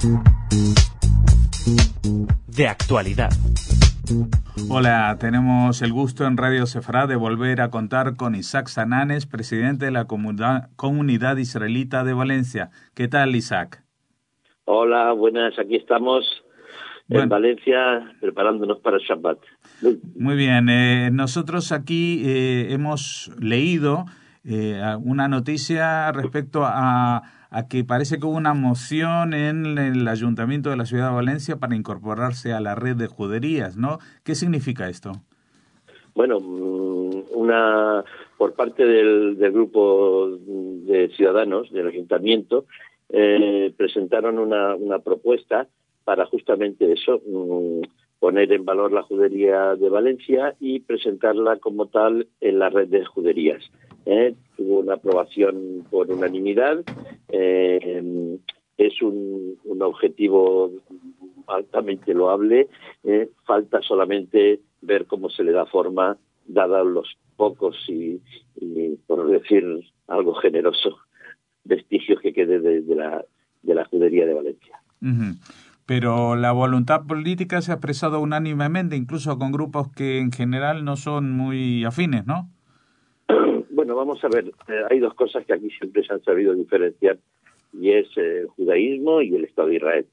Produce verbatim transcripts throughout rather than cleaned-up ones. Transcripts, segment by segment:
De actualidad. Hola, tenemos el gusto en Radio Sefra de volver a contar con Isaac Sananes, presidente de la comunidad, comunidad israelita de Valencia. ¿Qué tal, Isaac? Hola, buenas, aquí estamos bueno, en Valencia preparándonos para el Shabbat. Muy bien, eh, nosotros aquí eh, hemos leído eh, una noticia respecto a, a que parece que hubo una moción en el Ayuntamiento de la Ciudad de Valencia para incorporarse a la red de juderías, ¿no? ¿Qué significa esto? Bueno, una por parte del, del grupo de ciudadanos del Ayuntamiento eh, presentaron una, una propuesta para justamente eso, poner en valor la judería de Valencia y presentarla como tal en la red de juderías. ¿eh? Tuvo una aprobación por unanimidad. Eh, es un, un objetivo altamente loable. Eh, falta solamente ver cómo se le da forma, dados los pocos y, y, por decir algo generoso, vestigios que quede de, de, la, de la judería de Valencia. Uh-huh. Pero la voluntad política se ha expresado unánimemente, incluso con grupos que en general no son muy afines, ¿no? Bueno, vamos a ver, eh, hay dos cosas que aquí siempre se han sabido diferenciar, y es eh, el judaísmo y el Estado de Israel.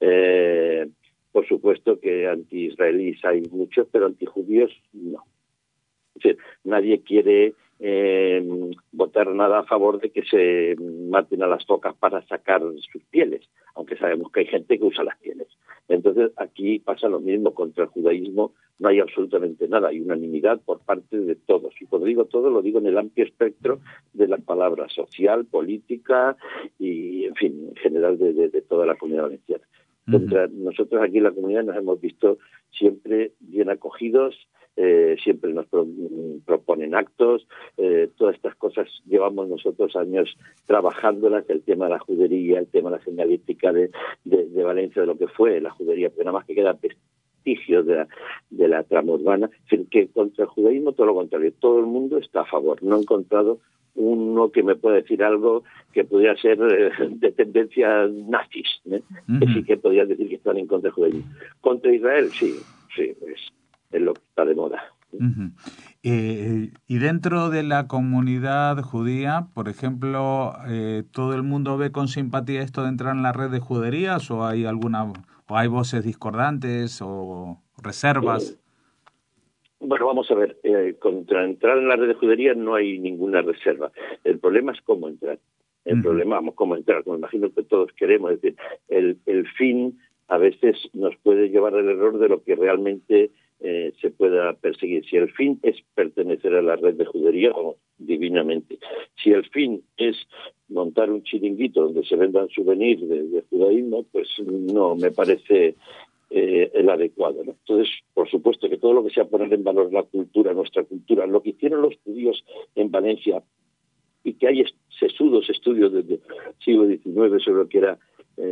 Eh, por supuesto que anti-israelíes hay muchos, pero anti-judíos no. Es decir, nadie quiere eh, votar nada a favor de que se maten a las focas para sacar sus pieles, aunque sabemos que hay gente que usa las pieles. Entonces, aquí pasa lo mismo. Contra el judaísmo no hay absolutamente nada, hay unanimidad por parte de todos. Y cuando digo todo, lo digo en el amplio espectro de las palabras: social, política y, en fin, en general de, de, de toda la comunidad valenciana. Uh-huh. Contra nosotros aquí en la comunidad nos hemos visto siempre bien acogidos, eh, siempre nos pro, proponen actos, eh, todas estas cosas llevamos nosotros años trabajándolas, el tema de la judería, el tema de la señalística de, de, de Valencia, de lo que fue la judería, pero nada más que queda vestigios de la, de la trama urbana. Es decir, que contra el judaísmo todo lo contrario, todo el mundo está a favor. No he encontrado uno que me pueda decir algo que pudiera ser eh, de tendencias nazis, ¿eh? Uh-huh. Que sí que podrían decir que están en contra del judaísmo. Contra Israel, sí, sí, es, es lo que está de moda. Uh-huh. Eh, y dentro de la comunidad judía, por ejemplo, eh, ¿todo el mundo ve con simpatía esto de entrar en la red de juderías, o hay alguna, o hay voces discordantes o reservas? Eh, Bueno, vamos a ver, eh, contra entrar en la red de judería no hay ninguna reserva. El problema es cómo entrar. El uh-huh. problema, vamos, cómo entrar, como imagino que todos queremos. Es decir, el, el fin a veces nos puede llevar al error de lo que realmente eh, se pueda perseguir. Si el fin es pertenecer a la red de judería, oh, divinamente. Si el fin es montar un chiringuito donde se vendan souvenirs de, de judaísmo, pues no me parece Eh, el adecuado, ¿no? Entonces, por supuesto que todo lo que sea poner en valor la cultura, nuestra cultura, lo que hicieron los judíos en Valencia, y que hay sesudos estudios desde el siglo diecinueve sobre lo que era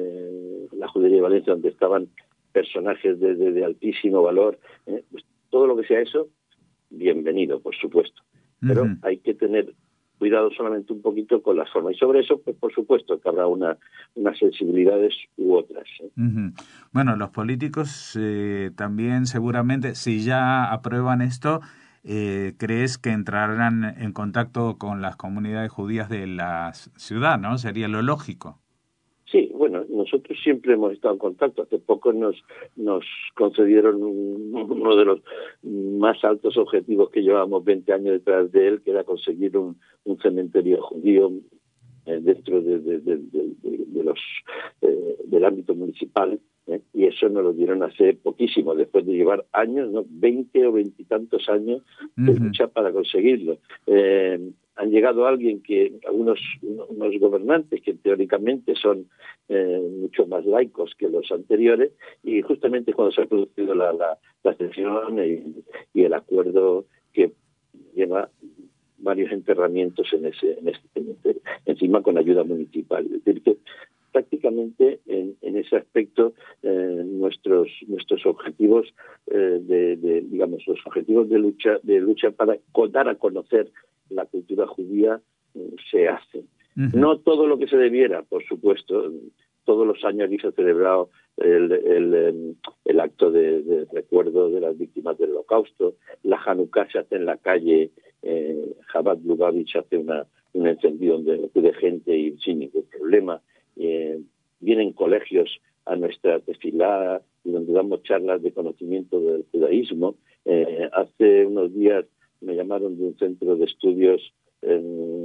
eh, la judería de Valencia, donde estaban personajes de, de, de altísimo valor, eh, pues todo lo que sea eso, bienvenido, por supuesto. Pero uh-huh. hay que tener cuidado solamente un poquito con las formas. Y sobre eso, pues por supuesto que habrá una, unas sensibilidades u otras. ¿eh? Uh-huh. Bueno, los políticos eh, también seguramente, si ya aprueban esto, eh, ¿crees que entrarán en contacto con las comunidades judías de la ciudad, no? Sería lo lógico. Sí, bueno, nosotros siempre hemos estado en contacto. Hace poco nos nos concedieron un, uno de los más altos objetivos que llevábamos veinte años detrás de él, que era conseguir un, un cementerio judío eh, dentro de, de, de, de, de, de los eh, del ámbito municipal, ¿eh? Y eso nos lo dieron hace poquísimo, después de llevar años, ¿no? veinte o veintitantos años de uh-huh. lucha para conseguirlo. Eh, han llegado a alguien que, algunos unos gobernantes que teóricamente son eh, mucho más laicos que los anteriores, y justamente cuando se ha producido la, la, la sesión y, y el acuerdo que lleva varios enterramientos en ese, en ese cementerio, encima con ayuda municipal. Es decir, que prácticamente en, en ese aspecto eh, nuestros nuestros objetivos eh, de, de digamos los objetivos de lucha de lucha para dar a conocer la cultura judía eh, se hacen. Uh-huh. No todo lo que se debiera, por supuesto. todos los años aquí se ha celebrado el, el, el acto de, de recuerdo de las víctimas del Holocausto. La Hanukkah se hace en la calle, eh, Chabad Lubavitch hace una, un encendido donde acude gente y sin ningún problema. Eh, vienen colegios a nuestra tefilá y donde damos charlas de conocimiento del judaísmo. Eh, hace unos días me llamaron de un centro de estudios eh,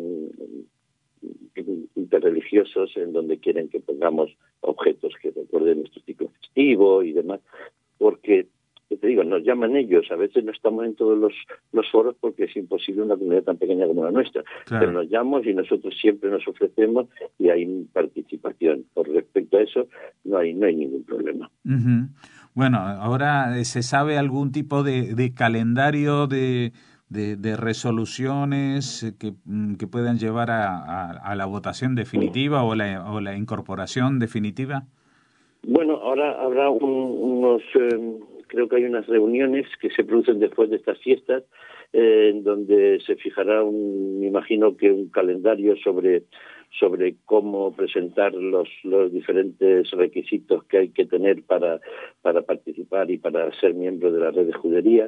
interreligiosos en donde quieren que pongamos objetos que recuerden nuestro ciclo festivo y demás, porque, te digo, nos llaman ellos, a veces no estamos en todos los, los foros porque es imposible una comunidad tan pequeña como la nuestra, claro. Pero nos llaman y nosotros siempre nos ofrecemos y hay participación. Por respecto a eso, no hay, no hay ningún problema. Uh-huh. Bueno, ahora se sabe algún tipo de, de calendario de... De, de resoluciones que, que puedan llevar a, a, a la votación definitiva o la, o la incorporación definitiva? Bueno, ahora habrá un, unos, eh, creo que hay unas reuniones que se producen después de estas fiestas, eh, en donde se fijará, un, me imagino que un calendario sobre sobre cómo presentar los, los diferentes requisitos que hay que tener para, para participar y para ser miembro de la red de judería.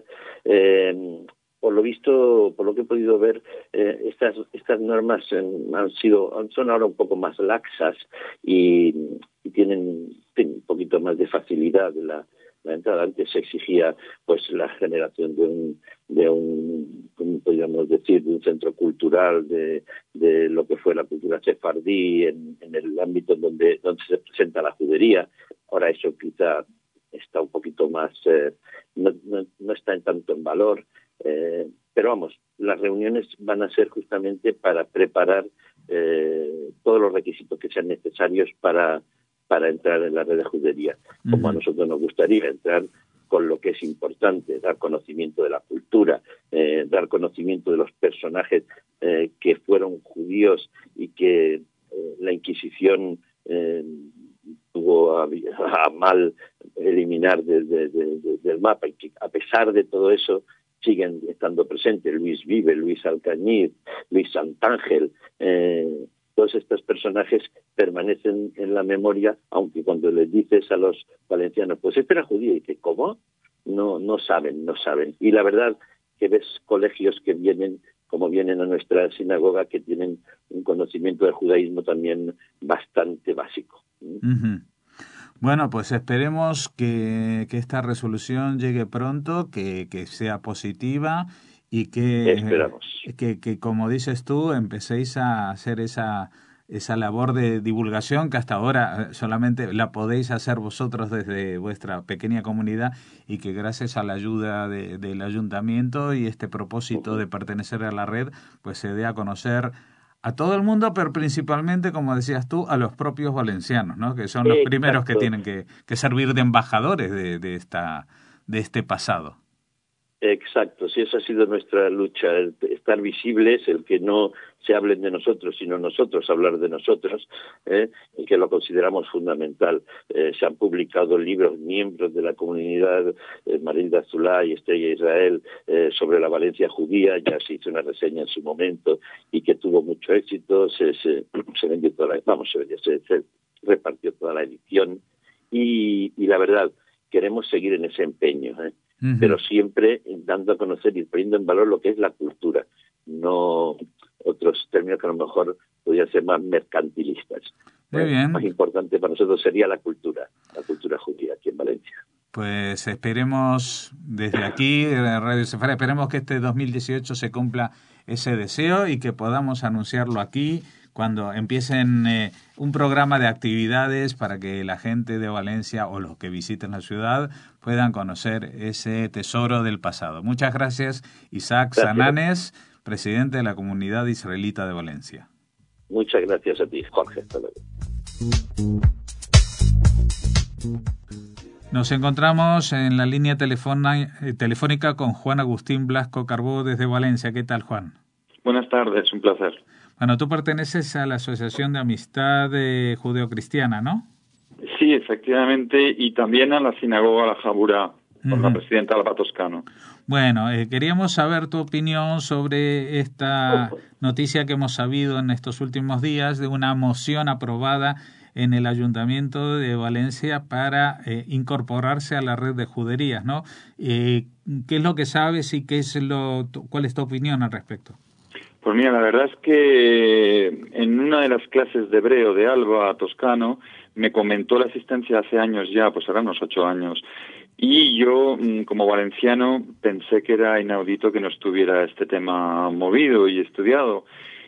Eh, Por lo visto, por lo que he podido ver, eh, estas estas normas eh, han sido son ahora un poco más laxas y, y tienen, tienen un poquito más de facilidad de la, la entrada. Antes se exigía pues la generación de un de un ¿cómo podríamos decir? De un centro cultural de, de lo que fue la cultura sefardí en, en el ámbito donde donde se presenta la judería. Ahora eso quizá está un poquito más eh, no, no, no está en tanto en valor. Eh, pero vamos, las reuniones van a ser justamente para preparar eh, todos los requisitos que sean necesarios para, para entrar en la red de judería. Como uh-huh. a nosotros nos gustaría entrar con lo que es importante, dar conocimiento de la cultura, eh, dar conocimiento de los personajes eh, que fueron judíos y que eh, la Inquisición eh, tuvo a, a mal eliminar de, de, de, de, del mapa, y que a pesar de todo eso siguen estando presentes. Luis Vive, Luis Alcañiz, Luis Santángel, eh, todos estos personajes permanecen en la memoria, aunque cuando les dices a los valencianos, pues este era judío, y que ¿cómo? No, no saben, no saben. Y la verdad que ves colegios que vienen, como vienen a nuestra sinagoga, que tienen un conocimiento del judaísmo también bastante básico. Uh-huh. Bueno, pues esperemos que, que esta resolución llegue pronto, que, que sea positiva y que, Esperamos. que, que, como dices tú, empecéis a hacer esa, esa labor de divulgación que hasta ahora solamente la podéis hacer vosotros desde vuestra pequeña comunidad, y que gracias a la ayuda de, del ayuntamiento y este propósito de pertenecer a la red, pues se dé a conocer a todo el mundo, pero principalmente, como decías tú, a los propios valencianos, ¿no? Que son los Exacto. primeros que tienen que, que servir de embajadores de, de esta de este pasado. Exacto, sí, esa ha sido nuestra lucha, el estar visibles, el que no se hablen de nosotros, sino nosotros hablar de nosotros, ¿eh? Y que lo consideramos fundamental. Eh, se han publicado libros, miembros de la comunidad, eh, Marilda Zulá y Estrella Israel, eh, sobre la Valencia judía. Ya se hizo una reseña en su momento y que tuvo mucho éxito. Se, se, se vendió toda la, vamos, se, vendió, se, se repartió toda la edición y, y la verdad, queremos seguir en ese empeño, ¿eh? Uh-huh. Pero siempre dando a conocer y poniendo en valor lo que es la cultura, no otros términos que a lo mejor podrían ser más mercantilistas. Muy bien. Lo más importante para nosotros sería la cultura, la cultura judía aquí en Valencia. Pues esperemos desde aquí, Radio Sefardí, esperemos que este dos mil dieciocho se cumpla ese deseo y que podamos anunciarlo aquí cuando empiecen eh, un programa de actividades para que la gente de Valencia o los que visiten la ciudad puedan conocer ese tesoro del pasado. Muchas gracias, Isaac gracias. Sananes, presidente de la Comunidad Israelita de Valencia. Muchas gracias a ti, Jorge. Hasta luego. Nos encontramos en la línea telefónica con Juan Agustín Blasco Carbó desde Valencia. ¿Qué tal, Juan? Buenas tardes, un placer. Bueno, tú perteneces a la Asociación de Amistad eh, Judeo-Cristiana, ¿no? Sí, efectivamente, y también a la Sinagoga La Jabura, con uh-huh. la presidenta Alba Toscano. Bueno, eh, queríamos saber tu opinión sobre esta noticia que hemos sabido en estos últimos días de una moción aprobada en el Ayuntamiento de Valencia para eh, incorporarse a la red de juderías, ¿no? Eh, ¿Qué es lo que sabes y qué es lo, cuál es tu opinión al respecto? Pues mira, la verdad es que en una de las clases de hebreo de Alba Toscano me comentó la asistencia hace años ya, pues eran unos ocho años, y yo, como valenciano, pensé que era inaudito que no estuviera este tema movido y estudiado.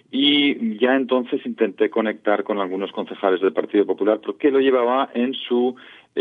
Y ya entonces intenté conectar con algunos concejales del Partido Popular porque lo llevaba en su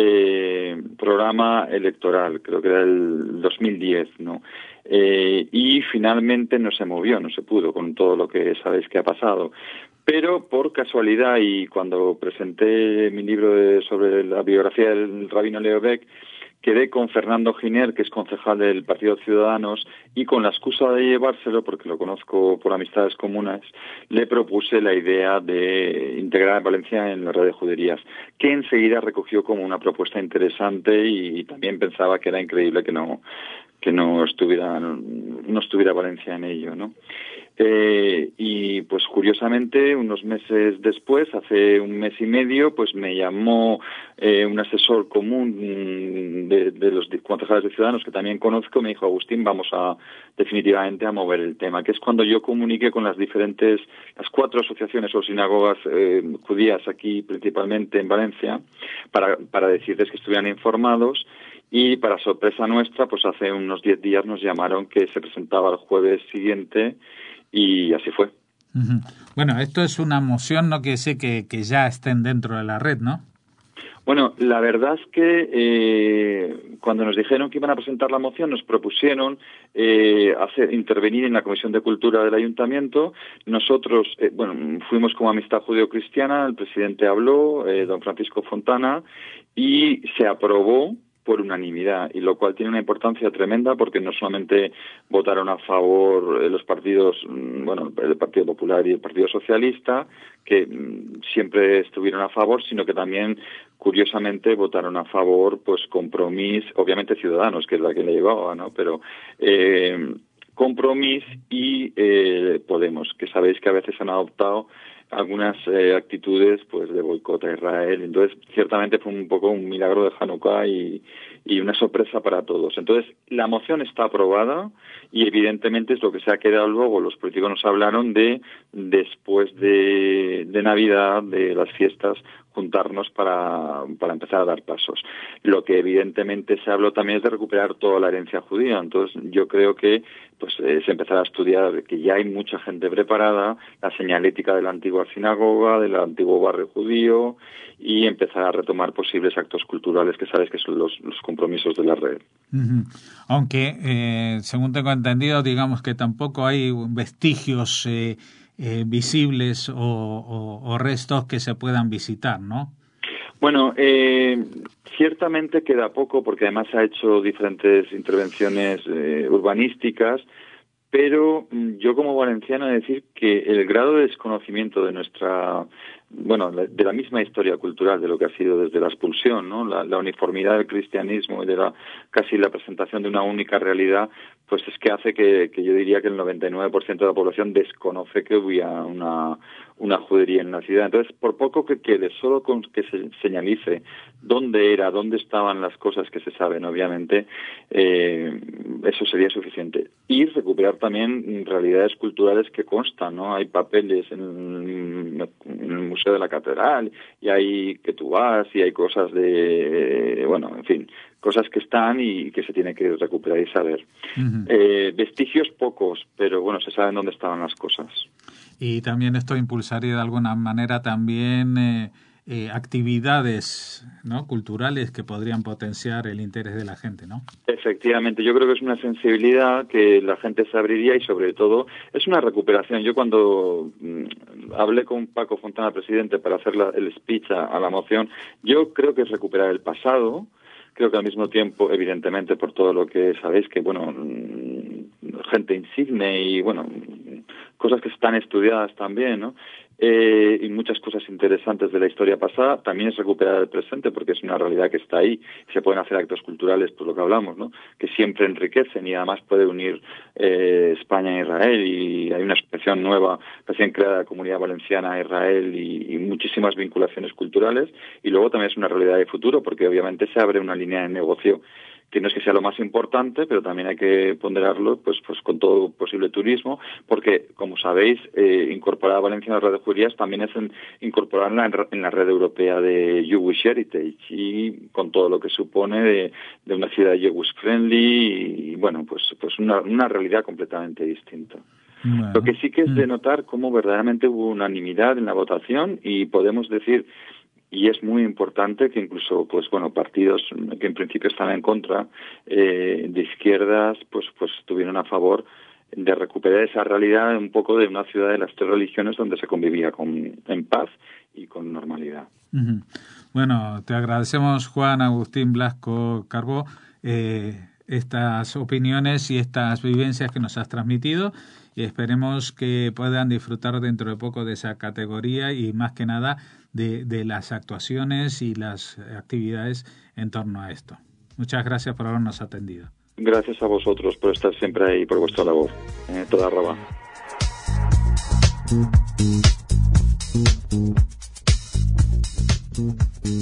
eh, programa electoral, creo que era el dos mil diez, ¿no? Eh, y finalmente no se movió, no se pudo, con todo lo que sabéis que ha pasado. Pero por casualidad, y cuando presenté mi libro de, sobre la biografía del rabino Leo Beck, quedé con Fernando Giner, que es concejal del Partido Ciudadanos, y con la excusa de llevárselo, porque lo conozco por amistades comunes, le propuse la idea de integrar a Valencia en la red de juderías, que enseguida recogió como una propuesta interesante y también pensaba que era increíble que no que no estuviera no estuviera Valencia en ello, ¿no? Eh, y pues curiosamente unos meses después, hace un mes y medio, pues me llamó eh, un asesor común de, de los concejales de Ciudadanos que también conozco, me dijo: Agustín, vamos a definitivamente a mover el tema, que es cuando yo comuniqué con las diferentes, las cuatro asociaciones o sinagogas eh, judías aquí principalmente en Valencia, para, para decirles que estuvieran informados. Y para sorpresa nuestra, pues hace unos diez días nos llamaron que se presentaba el jueves siguiente y así fue. Uh-huh. Bueno, esto es una moción, no quiere decir que, que ya estén dentro de la red, ¿no? Bueno, la verdad es que eh, cuando nos dijeron que iban a presentar la moción, nos propusieron eh, hacer intervenir en la Comisión de Cultura del Ayuntamiento. Nosotros, eh, bueno, fuimos como Amistad Judeo-Cristiana, el presidente habló, eh, don Francisco Fontana, y se aprobó por unanimidad, y lo cual tiene una importancia tremenda porque no solamente votaron a favor los partidos, bueno, el Partido Popular y el Partido Socialista, que siempre estuvieron a favor, sino que también, curiosamente, votaron a favor, pues, Compromís, obviamente Ciudadanos, que es la que le llevaba, ¿no? Pero eh, Compromís y eh, Podemos, que sabéis que a veces han adoptado algunas eh, actitudes pues de boicot a Israel. Entonces, ciertamente fue un poco un milagro de Hanukkah y, y una sorpresa para todos. Entonces, la moción está aprobada y evidentemente es lo que se ha quedado luego. Los políticos nos hablaron de, después de, de Navidad, de las fiestas, juntarnos para, para empezar a dar pasos. Lo que evidentemente se habló también es de recuperar toda la herencia judía. Entonces, yo creo que pues eh, se empezará a estudiar que ya hay mucha gente preparada, la señalética de la antigua sinagoga, del antiguo barrio judío, y empezar a retomar posibles actos culturales que sabes que son los, los compromisos de la red. Uh-huh. Aunque, eh, según tengo entendido, digamos que tampoco hay vestigios eh, eh, visibles o, o, o restos que se puedan visitar, ¿no? Bueno, eh, ciertamente queda poco porque además ha hecho diferentes intervenciones eh, urbanísticas, pero yo como valenciano he de decir que el grado de desconocimiento de nuestra, bueno, de la misma historia cultural de lo que ha sido desde la expulsión, ¿no? La, la uniformidad del cristianismo y de la casi la presentación de una única realidad, pues es que hace que, que yo diría que el noventa y nueve por ciento de la población desconoce que hubiera una una judería en la ciudad. Entonces, por poco que quede, solo con que se señalice dónde era, dónde estaban las cosas que se saben, obviamente, eh, eso sería suficiente. Y recuperar también realidades culturales que constan, ¿no? Hay papeles en, en el Museo de la Catedral, y hay que tú vas, y hay cosas de, bueno, en fin, cosas que están y que se tiene que recuperar y saber. Uh-huh. Eh, vestigios pocos, pero bueno, se saben dónde estaban las cosas. Y también esto impulsaría de alguna manera también eh, eh, actividades, ¿no?, culturales que podrían potenciar el interés de la gente, ¿no? Efectivamente, yo creo que es una sensibilidad que la gente se abriría y sobre todo es una recuperación. Yo cuando mmm, hablé con Paco Fontana, presidente, para hacer la, el speech a, a la moción, yo creo que es recuperar el pasado. Creo que al mismo tiempo, evidentemente, por todo lo que sabéis, que, bueno, gente insigne y, bueno, cosas que están estudiadas también, ¿no? eh, y muchas cosas interesantes de la historia pasada, también es recuperar el presente, porque es una realidad que está ahí, y se pueden hacer actos culturales, pues lo que hablamos, ¿no? Que siempre enriquecen y además puede unir eh, España e Israel, y hay una asociación nueva recién creada, la Comunidad Valenciana a Israel, y, y muchísimas vinculaciones culturales, y luego también es una realidad de futuro, porque obviamente se abre una línea de negocio que no es que sea lo más importante, pero también hay que ponderarlo pues pues con todo posible turismo, porque, como sabéis, eh, incorporar a Valencia en la red de judías también es en, incorporarla en, en la red europea de Jewish Heritage, y con todo lo que supone de, de una ciudad Jewish friendly, y bueno, pues pues una, una realidad completamente distinta. Bueno. Lo que sí que es de notar cómo verdaderamente hubo unanimidad en la votación, y podemos decir, y es muy importante que incluso, pues bueno, partidos que en principio están en contra, eh, de izquierdas, pues pues estuvieron a favor de recuperar esa realidad un poco de una ciudad de las tres religiones donde se convivía con, en paz y con normalidad. Uh-huh. Bueno, te agradecemos, Juan Agustín Blasco Carbó, eh, estas opiniones y estas vivencias que nos has transmitido, y esperemos que puedan disfrutar dentro de poco de esa categoría y más que nada de, de las actuaciones y las actividades en torno a esto. Muchas gracias por habernos atendido. Gracias a vosotros por estar siempre ahí, por vuestra labor. Eh, toda Rabá. Thank you.